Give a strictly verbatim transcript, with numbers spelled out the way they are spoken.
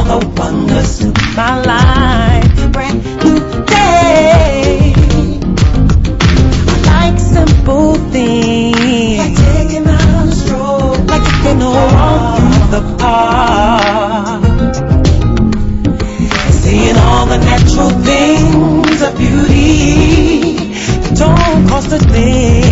all the wonders of my life. Brand new day. I like simple things, like taking out a stroll, like taking a walk through the park, and seeing all the natural things of beauty that don't cost a thing.